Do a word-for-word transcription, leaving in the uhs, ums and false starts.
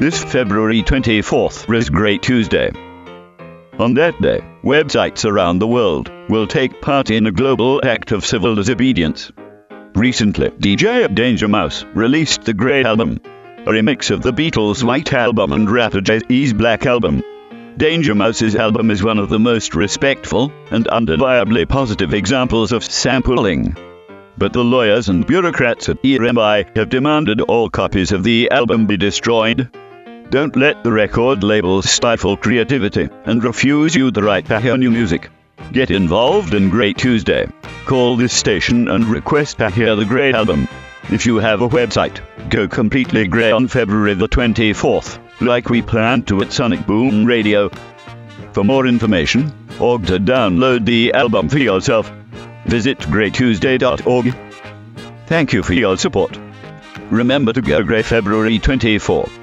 This February twenty-fourth is Grey Tuesday. On that day, websites around the world will take part in a global act of civil disobedience. Recently, D J Danger Mouse released the Grey Album, a remix of the Beatles' White Album and rapper Jay-Z's Black Album. Danger Mouse's album is one of the most respectful and undeniably positive examples of sampling. But the lawyers and bureaucrats at E M I have demanded all copies of the album be destroyed. Don't let the record labels stifle creativity and refuse you the right to hear new music. Get involved in Grey Tuesday. Call this station and request to hear the Grey Album. If you have a website, go completely grey on February the twenty-fourth, like we planned to at Sonic Boom Radio. For more information, or to download the album for yourself, visit grey tuesday dot org. Thank you for your support. Remember to go grey February twenty-fourth.